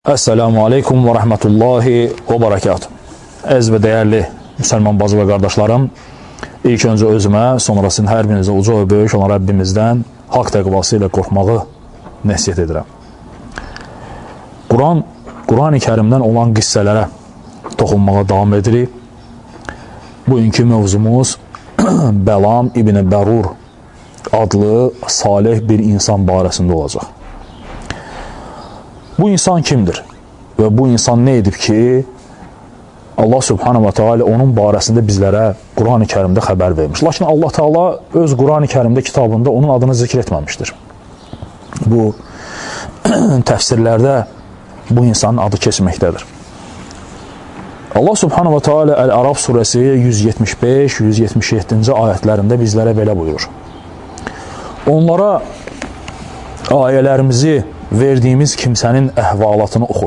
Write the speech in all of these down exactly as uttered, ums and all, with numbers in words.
Esselamu Aleyküm və Rəhmətullahi və Barakatuhu. Əziz və dəyərli müsəlman bazı və qardaşlarım, ilk öncə özümə, sonra sizin hər birinizə uca və böyük olan Rəbbimizdən haqq təqvası ilə qorxmağı nəsiyyət edirəm. Quran, Quran-ı Kərimdən olan qissələrə toxunmağa davam edirik. Bugünkü mövzumuz Bəlam İbn Bərur adlı salih bir insan barəsində olacaq. Bu insan kimdir? Və bu insan nə edib ki, Allah Subhanahu wa Ta'ala onun barəsində bizlərə Quran-ı Kərimdə xəbər vermiş. Lakin Allah Ta'ala öz Quran-ı Kərimdə kitabında onun adını zikr etməmişdir. Bu təfsirlərdə bu insanın adı keçməkdədir. Allah Subhanahu wa Ta'ala Əl-Əraf surəsi yüz yetmiş beş yüz yetmiş yeddinci ayətlərində bizlərə belə buyurur. Onlara ayələrimizi verdiyimiz kimsənin əhvalatını oxu.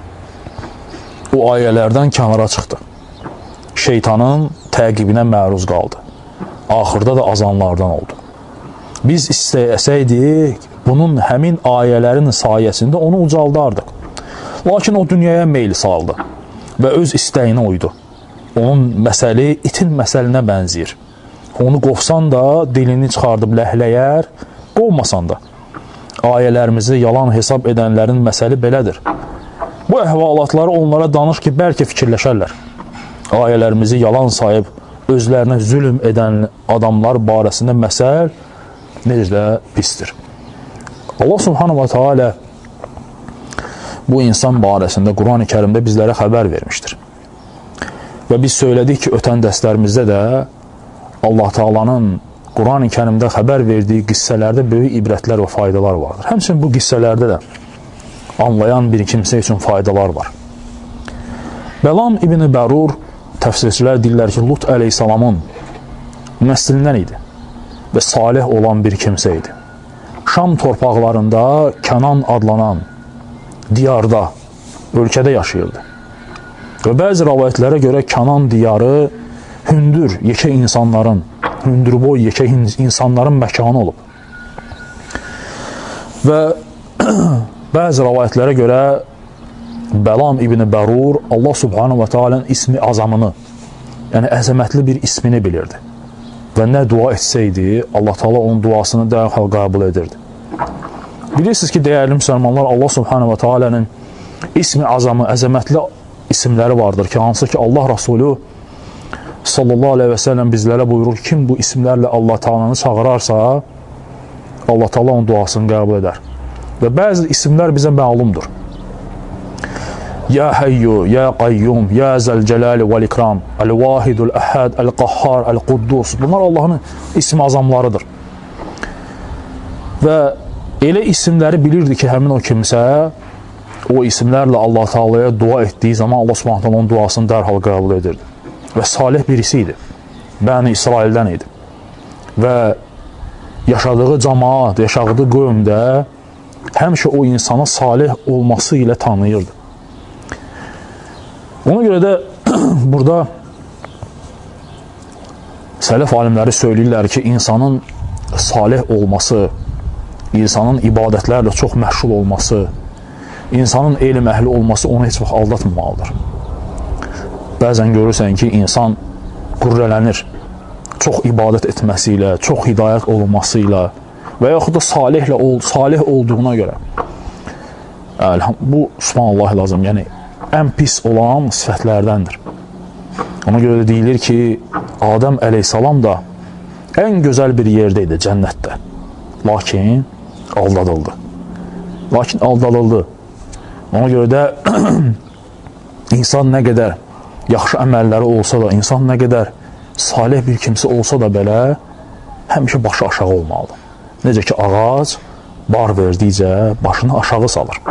O ayələrdən kənara çıxdı. Şeytanın təqibinə məruz qaldı. Axırda da azanlardan oldu. Biz istəyəsəydik, bunun həmin ayələrin sayəsində onu ucaldardıq. Lakin o dünyaya meyli saldı və öz istəyinə uydu. Onun məsəli itin məsəlinə bənzəyir. Onu qovsan da dilini çıxardıb ləhləyər, qovmasan da. Ayələrimizi yalan hesab edənlərin məsəli belədir. Bu əhvalatları onlara danış ki, bəlkə fikirləşərlər. Ayələrimizi yalan sayıb, özlərinə zülm edən adamlar barəsində məsəl necə də pisdir. Allah Subhanahu wa Ta'ala bu insan barəsində Quran-ı Kərimdə bizlərə xəbər vermişdir. Və biz söylədik ki, ötən dərslərimizdə də Allah Ta'alanın Quran-ı Kərimdə xəbər verdiyi qissələrdə böyük ibrətlər və faydalar vardır. Həmçinin bu qissələrdə də anlayan bir kimsə üçün faydalar var. Bəlam İbn Bərur təfsirçilər deyirlər ki, Lut əleyhissalamın nəslindən idi və salih olan bir kimsə idi. Şam torpaqlarında Kənan adlanan diyarda, ölkədə yaşayırdı. Və bəzi rəvayətlərə görə Kənan diyarı hündür, yekə insanların, hündürboy, yekə insanların məkanı olub. Və bəzi rəvayətlərə görə Bəlam İbn Bərur Allah Subhanahu wa Ta'ala'nın ismi azamını, yəni əzəmətli bir ismini bilirdi. Və nə dua etsəydi, Allah Ta'ala onun duasını dərhal qəbul edirdi. Bilirsiniz ki, dəyərli müsəlmanlar, Allah Subhanahu wa Ta'ala'nın ismi azamı, əzəmətli isimləri vardır ki, hansı ki Allah Rasulü sallallahu aleyhi və səlləm bizlərə buyurur, kim bu isimlərlə Allah Ta'alanı çağırarsa, Allah Ta'ala onun duasını qəbul edər. Və bəzi isimlər bizə məlumdur. Ya Hayyu, Ya Qayyum, Ya Zəlcəlali vəl-İkram, Əl-Vahidul Əhəd, Əl-Qahhar, Əl-Quddus. Bunlar Allahın isim azamlarıdır. Və elə isimləri bilirdi ki, həmin o kimsə o isimlərlə Allah Ta'alaya dua etdiyi zaman Allah Subhanahu Ta'ala onun duasını dərhal qəbul edirdi. Və salih birisi idi. Bəni İsraildən idi. Və yaşadığı cəmaat, yaşadığı qövmdə həmişə o insana salih olması ilə tanıyırdı. Ona görə də burada sələf alimləri söyləyirlər ki, insanın salih olması, insanın ibadətlərlə çox məşğul olması, insanın elm əhli olması onu heç vaxt aldatmamalıdır. Bəzən görürsən ki, insan qürrələnir çox ibadət etməsi ilə, çox hidayət olunması ilə və yaxud da salihlə, salih olduğuna görə. Bu, subhanallah lazım, yəni ən pis olan sifətlərdəndir. Ona görə də deyilir ki, Adəm əleyhissalam da ən gözəl bir yerdə idi, cənnətdə. Lakin aldadıldı. Lakin aldadıldı. Ona görə də insan nə qədər yaxşı əməlləri olsa da, insan nə qədər salih bir kimsə olsa da belə, həmişə başı aşağı olmalıdır. Necə ki, ağac bar verdikcə başını aşağı salır.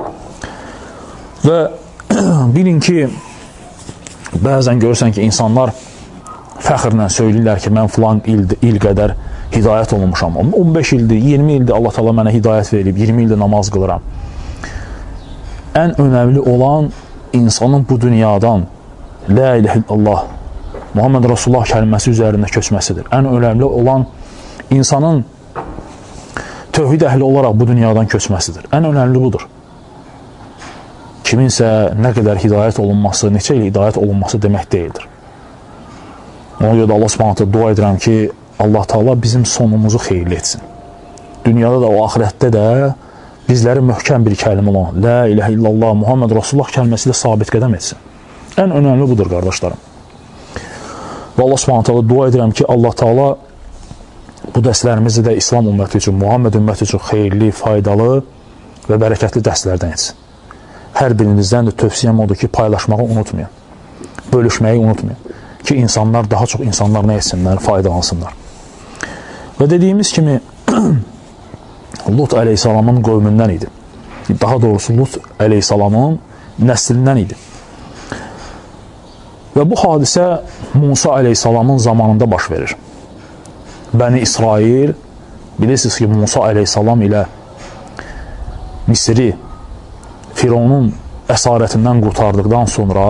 Və bilin ki, bəzən görürsən ki, insanlar fəxrlə söyləyirlər ki, mən filan il, il qədər hidayət olunmuşam. on beş ildir, iyirmi ildir Allah Ta'ala mənə hidayət verib, iyirmi ildir namaz qılıram. Ən önəmli olan insanın bu dünyadan La ilahe illallah, Muhammed Rasulullah kəlməsi üzərində köçməsidir. Ən önəmli olan insanın tövhid əhli olaraq bu dünyadan köçməsidir. Ən önəmli budur. kiminsə nə qədər hidayət olunması, neçə il hidayət olunması demək deyildir. Ona görə də Allah Subhanahu dua edirəm ki, Allah Taala bizim sonumuzu xeyirli etsin. Dünyada da, o axirətdə də bizləri möhkəm bir kəlmə olan La ilahə illallah Muhammed Rasulullah kəlməsi ilə sabit qədəm etsin. Ən önəmli budur, qardaşlarım. Və Allah Subhanahu dua edirəm ki, Allah Taala bu dərslərimizi də İslam ümməti üçün, Muhammed ümməti üçün xeyirli, faydalı və bərəkətli dərslərdən etsin. Hər birinizdən də tövsiyəm odur ki, paylaşmağı unutmayın, bölüşməyi unutmayın ki, insanlar, daha çox insanlar nə etsinlər, faydalansınlar. Və dediyimiz kimi, Lut əleyhissalamın qövmündən idi. Daha doğrusu, Lut əleyhissalamın nəslindən idi. Və bu hadisə Musa əleyhissalamın zamanında baş verir. Bəni İsrail, bilirsiniz ki, Musa əleyhissalam ilə Misri Fironun əsarətindən qurtardıqdan sonra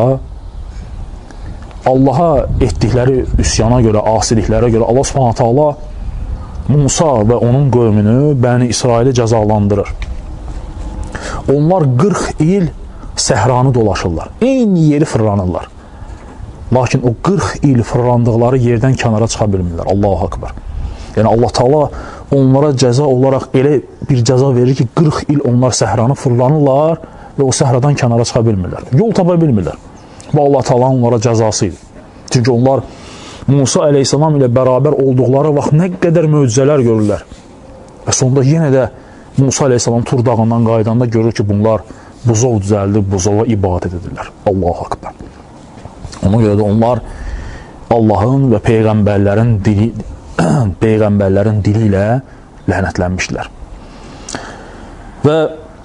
Allaha etdikləri üsyana görə, asiliklərə görə Allah Subhanahu taala Musa və onun qövmünü, Bəni İsraili cəzalandırır. Onlar qırx il səhranı dolaşırlar. Eyni yeri fırlanırlar. Lakin o qırx il fırlandıqları yerdən kənara çıxa bilmirlər. Allahu Akbar. Yəni Allah Taala onlara cəza olaraq elə bir cəza verir ki, qırx il onlar səhranı fırlanırlar və o səhradan kənara çıxa bilmirlər. Yol tapa bilmirlər. Və Allah Taala onlara cəzası idi. Çünki onlar Musa əleyhissalam ilə bərabər olduqları vaxt nə qədər möcüzələr görürlər. Və sonunda yenə də Musa əleyhissalam Tur dağından qaydanda görür ki, bunlar buzov düzəldir, buzova ibadət edirlər. Allahu Akbar. Ona görə də onlar Allahın və peyğəmbərlərin dili, peyğəmbərlərin dili ilə lənətlənmişdilər. Və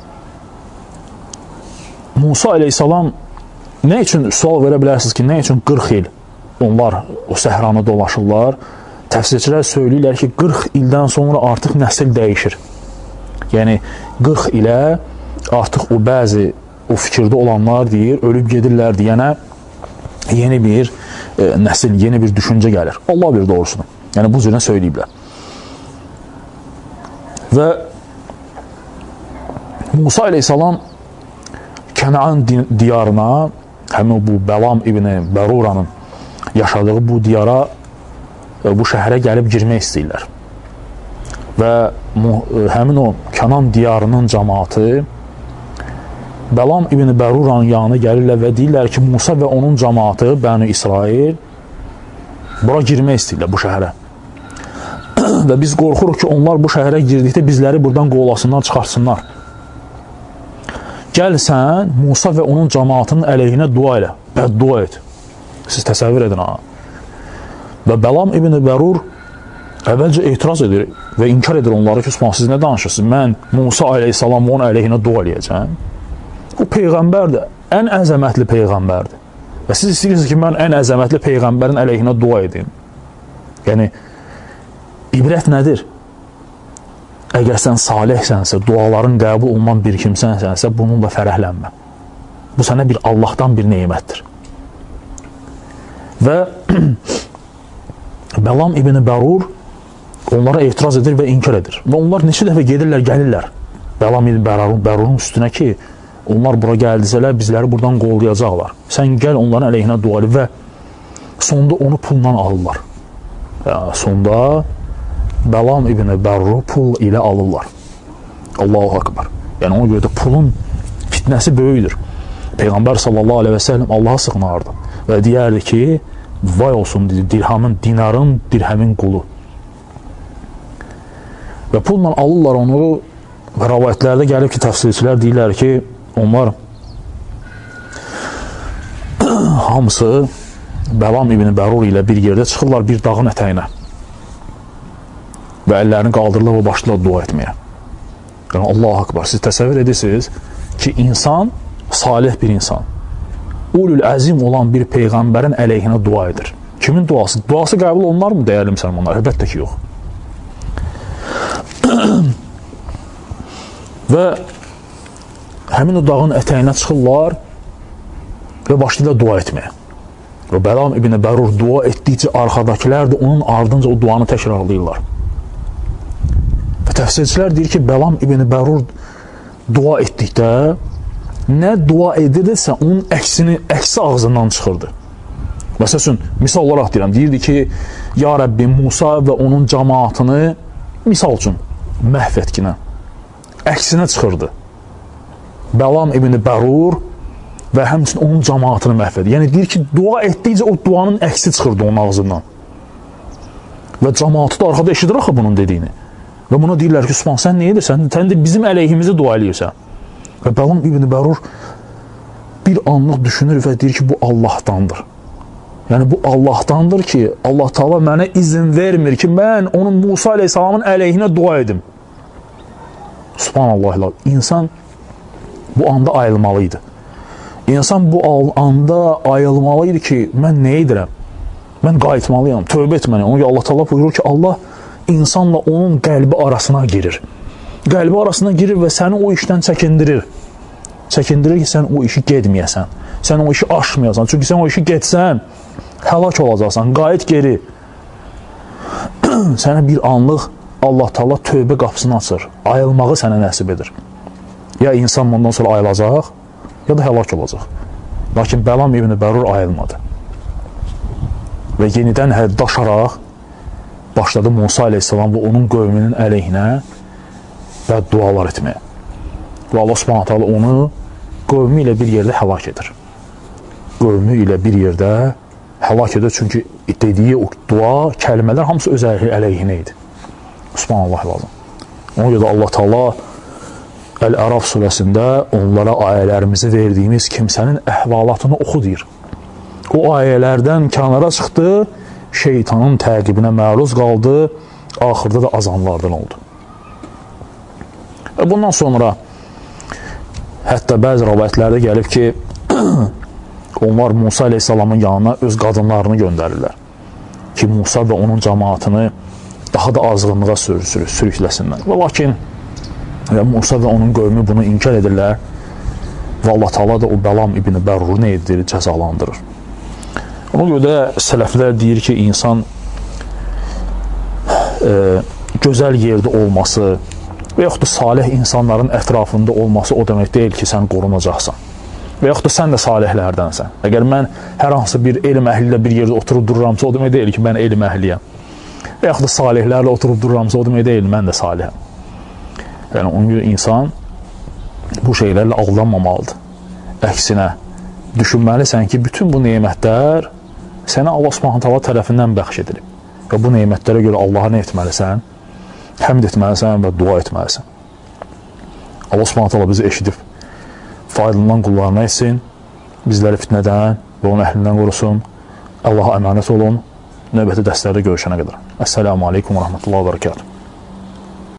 Musa əleyhissalam nə üçün, sual verə bilərsiniz ki, nə üçün qırx il onlar o səhranı dolaşırlar? Təfsirçilər söyləyirlər ki, qırx ildən sonra artıq nəsil dəyişir. Yəni, qırx ilə artıq o bəzi o fikirdə olanlar deyir, ölüb gedirlər deyənə yeni bir e, nəsil, yeni bir düşüncə gəlir. Allah bir doğrusunu. Yəni, bu cürə söyləyiblər. Və Musa əleyhissalam Kənan diyarına, həmin bu Bəlam ibn Bəruranın yaşadığı bu diyara, bu şəhərə gəlib girmək istəyirlər. Və həmin o Kənan diyarının cəmaatı Bəlam ibn Bəruranın yanına gəlirlər və deyirlər ki, Musa və onun cəmaatı, Bəni İsrail, bura girmək istəyirlər, bu şəhərə. Və biz qorxuruq ki, onlar bu şəhərə girdikdə bizləri buradan qovulasınlar, çıxarsınlar. Gəl sən Musa və onun cəmaatının əleyhinə dua elə, bəddua et. Siz təsəvvür edin, ha. Və Bəlam ibn Bərur əvvəlcə etiraz edir və inkar edir onları ki, siz nə danışırsınız? Mən Musa əleyhissalam onun əleyhinə dua eləyəcəm. O peyğəmbərdir, ən əzəmətli peyğəmbərdir. Və siz istəyirsiniz ki, mən ən əzəmətli peyğəmbərin əleyhinə dua edeyim. Yəni, ibrət nədir? Əgər sən salihsənsə, duaların qəbul olunan bir kimsənsənsə, bununla fərəhlənmə. Bu sənə bir Allahdan bir neymətdir. Və Bəlam ibn Bərur onlara etiraz edir və inkar edir. Və onlar neçə dəfə gedirlər, gəlirlər Bəlam ibn Bərurun üstünə ki, onlar bura gəldisələr, bizləri buradan qovlayacaqlar. Sən gəl onların əleyhinə dua edin və sonda onu pulla alırlar. Və sonda Bəlam ibn Bərur pul ilə alırlar. Allahu Akbar. Yəni ona görə də pulun fitnəsi böyüdür. Peyğəmbər sallallahu aleyhi və səlləm Allaha sığınardı və deyərdi ki, vay olsun dirhamın, dinarın, dirhəmin qulu. Və pulla alırlar onu və rəvayətlərdə gəlib ki, təfsirçilər deyirlər ki, onlar hamısı Bəlam ibn Bərur ilə bir yerdə çıxırlar bir dağın ətəyinə və əllərini qaldırırlar və başlayırlar dua etməyə. Yəni, Allah-u Akbar, siz təsəvvür edirsiniz ki, insan, salih bir insan, ulul əzim olan bir peyğəmbərin əleyhinə dua edir. Kimin duası? Duası qəbul olunlar mı, dəyərli müsəlmanlar? Əlbəttə ki, yox. Və həmin o dağın ətəyinə çıxırlar və başlayırlar dua etməyə. Və Bəlam ibn Bərur dua etdikcə arxadakilər də onun ardınca o duanı təkrarlayırlar. Və təfsirçilər deyir ki, Bəlam ibn Bərur dua etdikdə nə dua edirsə, onun əksini, əksi ağzından çıxırdı. Məsələn, misal olaraq deyirəm, deyirdi ki, ya Rəbbi, Musa və onun cəmaatını misal üçün məhv etkinə, əksinə çıxırdı. Bəlam ibn Bərur və həmçinin onun cəmaatını məhv edir. Yəni, deyir ki, dua etdikcə o duanın əksi çıxırdı onun ağzından. Və cəmaatı da arxada eşidir axı bunun dediyini. Və buna deyirlər ki, Sübhan, sən nə edirsən? Sən də bizim əleyhimizi dua eləyirsən. Və Bəlam ibn Bərur bir anlıq düşünür və deyir ki, bu Allahdandır. Yəni, bu Allahdandır ki, Allah Taala mənə izin vermir ki, mən onun Musa aleyhissalamın əleyhinə dua edim. Subhanallah, insan bu anda ayılmalıydı. İnsan bu anda ayılmalıydı ki, mən nə edirəm? Mən qayıtmalıyam, tövbə etməliyəm. Ona görə Allah Taala buyurur ki, Allah insanla onun qəlbi arasına girir. Qəlbi arasına girir və səni o işdən çəkindirir. Çəkindirir ki, sən o işi gedməyəsən. Sən o işi aşmayasan. Çünki sən o işi getsən, həlak olacaqsan. Qayıt geri. Sənə bir anlıq Allah Taala tövbə qapısını açır. Ayılmağı sənə nəsib edir. Ya insan bundan sonra ayılacaq, ya da həlak olacaq. Lakin Bəlam ibn Bərur ayılmadı. Və yenidən həddaşaraq başladı Musa aleyhissalam və onun qövmünün əleyhinə və dualar etməyə. Və Allah subhanahu ta'ala onu qövmü ilə bir yerdə həlak edir. Qövmü ilə bir yerdə həlak edir. Çünki dediyi o dua, kəlmələr hamısı öz əleyhinə idi. Subhanallah lazım. Ona görə Allah Taala Əl-Əraf surəsində onlara ayələrimizi verdiyimiz kimsənin əhvalatını oxu deyir. O ayələrdən kənara çıxdı, şeytanın təqibinə məruz qaldı, axırda da azanlardan oldu. Və bundan sonra hətta bəzi rəvayətlərdə gəlib ki, onlar Musa aleyhissalamın yanına öz qadınlarını göndərirlər ki, Musa və onun cəmaatını daha da azğınlığa sürükləsinlər. Və lakin və Musa və onun qövmü bunu inkar edirlər və Allah Taala da o Bəlam ibn Bərruru nə edir? Cəzalandırır. Ona görə də sələflər deyir ki, insan e, gözəl yerdə olması və yaxud da salih insanların ətrafında olması o demək deyil ki, sən qorunacaqsan. Və yaxud da sən də salihlərdənsən. Əgər mən hər hansı bir elm əhli ilə bir yerdə oturub dururamsa, o demək deyil ki, mən elm əhliyəm. Və yaxud da salihlərlə oturub dururamsa, o demək deyil, mən də salihəm. Yəni, ona görə insan bu şeylərlə aldanmamalıdır. Əksinə, düşünməlisən ki, bütün bu nemətlər sənə Allah Subhanahu taala tərəfindən bəxş edilib. Və bu nemətlərə görə Allaha nə etməlisən? Həmd etməlisən və dua etməlisən. Allah Subhanahu taala bizi eşidib faydalanan qullarına etsin, bizləri fitnədən və onun əhlindən qorusun. Allaha əmanət olun. Növbəti dərslərdə görüşənə qədər. Əssəlamu aleykum və rəhmətullahi və bərəkatuhu.